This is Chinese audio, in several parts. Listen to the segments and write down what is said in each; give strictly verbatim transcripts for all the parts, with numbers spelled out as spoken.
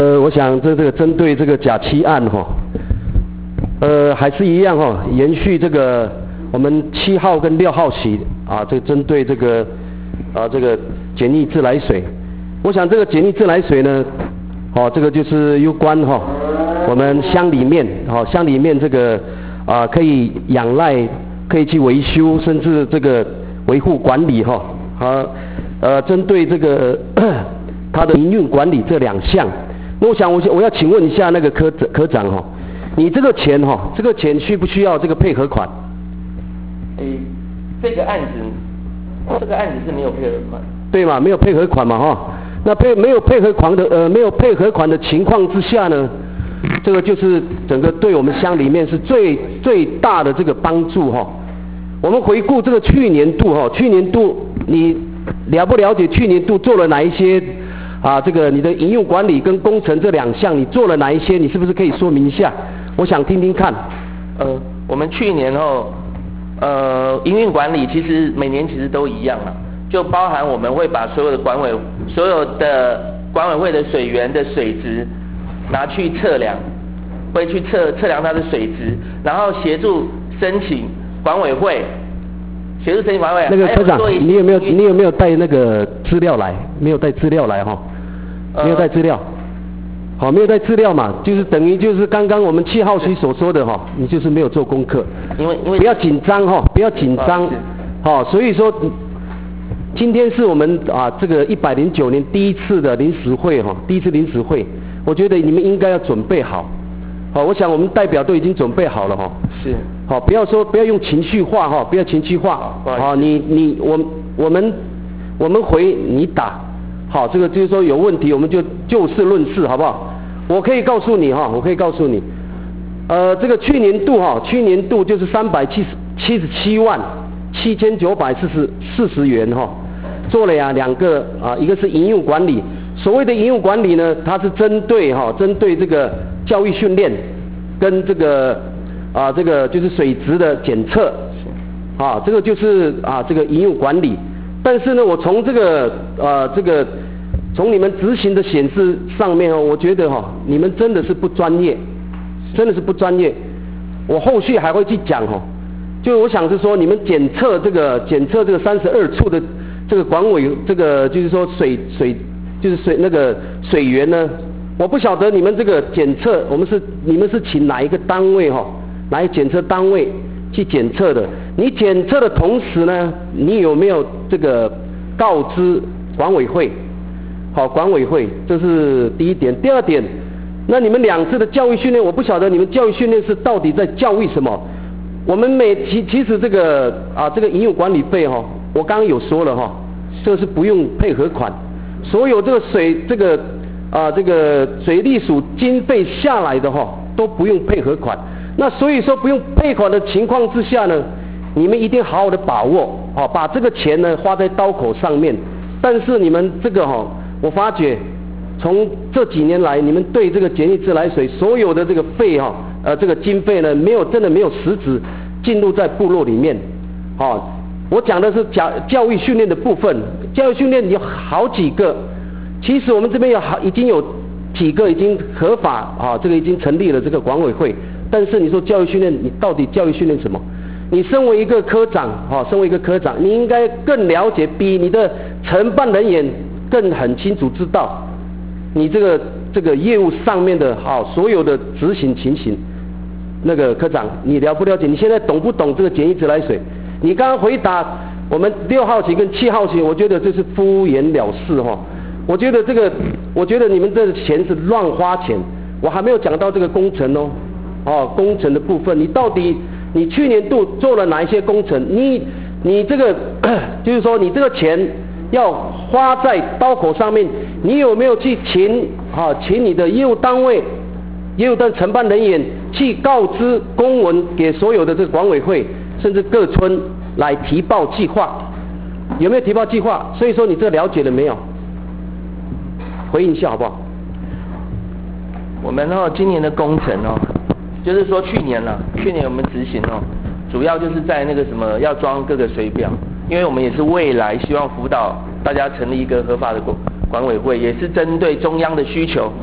呃，我想这这个针对这个甲七案哈，呃，还是一样哈，延续这个我们七号跟六号起啊，这针对这个啊这个简易自来水，我想这个简易自来水呢，哦，这个就是有关哈，我们乡里面哦乡里面这个啊可以仰赖，可以去维修，甚至这个维护管理哈，啊呃针对这个它的营运管理这两项。那我想我我要请问一下那个科科长哈，你这个钱哈，这个钱需不需要这个配合款？ 诶，这个案子，这个案子是没有配合款。 对嘛，没有配合款嘛哈。那配没有配合款的呃没有配合款的情况之下呢，这个就是整个对我们乡里面是最最大的这个帮助哈。我们回顾这个去年度哈，去年度你了不了解去年度做了哪一些？啊，这个你的营运管理跟工程这两项，你做了哪一些？你是不是可以说明一下？我想听听看。 呃，我们去年哦，呃，营运管理其实每年其实都一样啦，就包含我们会把所有的管委、所有的管委会的水源的水质拿去测量，会去测测量它的水质，然后协助申请管委会。协助申请管委会。 那个科长，你有没有你有没有带那个资料来？没有带资料来哈？没有带资料。好，没有带资料嘛，就是等于就是刚刚我们七号区所说的哈，你就是没有做功课。 因为因为不要紧张哈，不要紧张。好，所以说今天是我们啊这个一百零九年第一次的临时会哈，第一次临时会，我觉得你们应该要准备好。好，我想我们代表都已经准备好了哈。 是。 好，不要说不要用情绪化哈，不要情绪化。好，你你我我们我们回你打。好，这个就是说有问题我们就就事论事，好不好？我可以告诉你哈，我可以告诉你，呃，这个去年度哈，去年度就是三百七十七十七万七千九百四十四十元哈，做了呀两个啊，一个是营运管理，所谓的营运管理呢，它是针对哈，针对这个教育训练跟这个啊这个就是水质的检测，啊，这个就是啊这个营运管理。但是呢，我从这个呃这个从你们执行的显示上面哦，我觉得哈、哦，你们真的是不专业，真的是不专业。我后续还会去讲哈、哦，就我想是说，你们检测这个检测这个三十二处的这个管委这个就是说水水就是水那个水源呢，我不晓得你们这个检测，我们是你们是请哪一个单位哈、哦，哪一个检测单位去检测的？你检测的同时呢，你有没有这个告知管委会？好，管委会，这是第一点。第二点，那你们两次的教育训练，我不晓得你们教育训练是到底在教育什么？我们每其其实这个啊这个营运管理费哈、哦，我刚刚有说了哈、哦，这个是不用配合款，所有这个水这个啊这个水利署经费下来的哈、哦，都不用配合款。那所以说不用配款的情况之下呢，你们一定好好的把握，哦，把这个钱呢花在刀口上面。但是你们这个哈、哦，我发觉从这几年来，你们对这个简易自来水所有的这个费哈、哦，呃，这个经费呢，没有真的没有实质进入在部落里面。哦，我讲的是教教育训练的部分，教育训练有好几个，其实我们这边有好已经有几个已经合法啊，这个已经成立了这个管委会。但是你说教育训练，你到底教育训练什么？你身为一个科长，哈，身为一个科长，你应该更了解，比你的承办人员更很清楚知道，你这个这个业务上面的哈所有的执行情形。那个科长，你了不了解？你现在懂不懂这个简易自来水？你刚刚回答我们六号期跟七号期，我觉得这是敷衍了事哈。我觉得这个，我觉得你们这个钱是乱花钱。我还没有讲到这个工程哦。哦，工程的部分，你到底你去年度做了哪一些工程？你你这个就是说，你这个钱要花在刀口上面，你有没有去请啊，请你的业务单位、业务的承办人员去告知公文给所有的这个管委会，甚至各村来提报计划？有没有提报计划？所以说你这了解了没有？回应一下好不好？ 我们哦，今年的工程哦。就是说去年了、啊，去年我们执行哦，主要就是在那个什么要装各个水表，因为我们也是未来希望辅导大家成立一个合法的管管委会，也是针对中央的需求，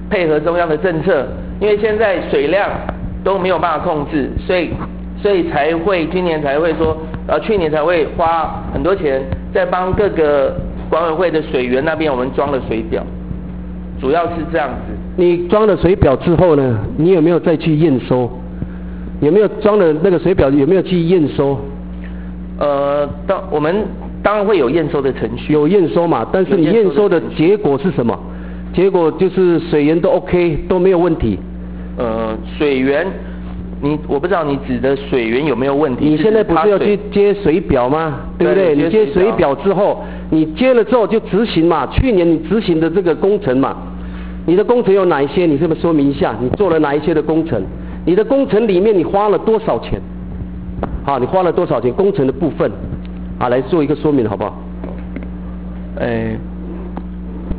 配合中央的政策，因为现在水量都没有办法控制，所以所以才会今年才会说，呃，去年才会花很多钱在帮各个管委会的水源那边我们装了水表，主要是这样子。 你装了水表之后呢，你有没有再去验收？有没有装了那个水表？有没有去验收？ 呃，当我们当然会有验收的程序。 有验收嘛？但是你验收的结果是什么？结果就是水源都 OK， 都没有问题。 呃，水源，你我不知道你指的水源有没有问题？ 你现在不是要去接水表吗？对不对？你接水表之后，你接了之后就执行嘛。去年你执行的这个工程嘛，你的工程有哪一些？你是不是说明一下？你做了哪一些的工程？你的工程里面你花了多少钱？好，你花了多少钱？工程的部分，啊，来做一个说明好不好？ 哎。